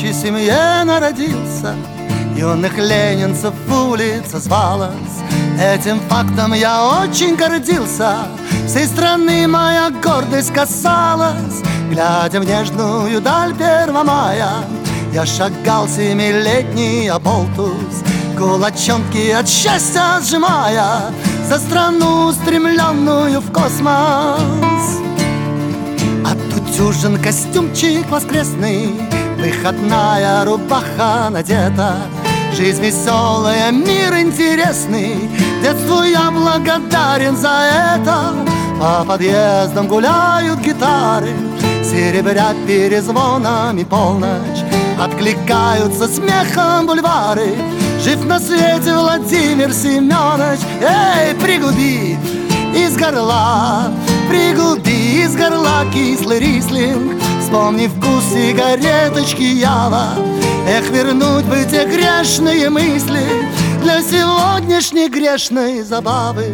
рабочей семье народился, юных ленинцев улица звалась. Этим фактом я очень гордился, всей страны моя гордость касалась. Глядя в нежную даль 1 мая, я шагал 7-летний оболтус, кулачонки от счастья сжимая за страну, устремленную в космос. Отутюжен костюмчик воскресный, выходная рубаха надета. Жизнь веселая, мир интересный, детству я благодарен за это. По подъездам гуляют гитары, серебря перезвонами полночь. Откликаются смехом бульвары, жив на свете Владимир Семенович. Эй, пригуби из горла, пригуби из горла кислый рислинг. Вспомни вкус сигареточки Ява. Эх, вернуть бы те грешные мысли для сегодняшней грешной забавы.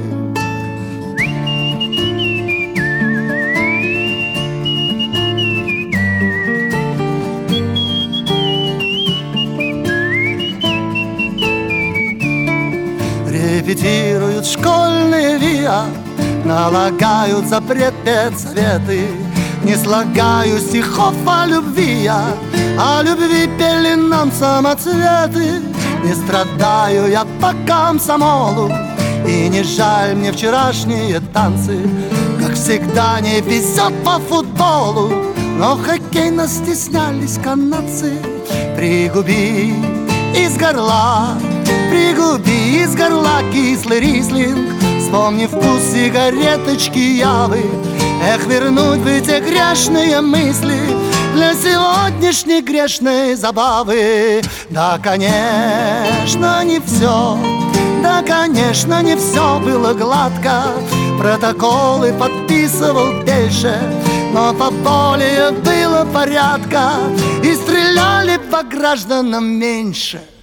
Репетируют школьные ВИА, налагают запрет педсоветы. Не слагаю стихов о любви я, о любви пели нам самоцветы. Не страдаю я по комсомолу, и не жаль мне вчерашние танцы. Как всегда не везет по футболу, но хоккей нас стеснялись канадцы. Пригуби из горла, пригуби из горла кислый рислинг. Вспомни вкус сигареточки Явы. Эх, вернуть бы те грешные мысли для сегодняшней грешной забавы. Да, конечно, не все, да, конечно, не все было гладко. Протоколы подписывал Бельше, но поболее было порядка, и стреляли по гражданам меньше.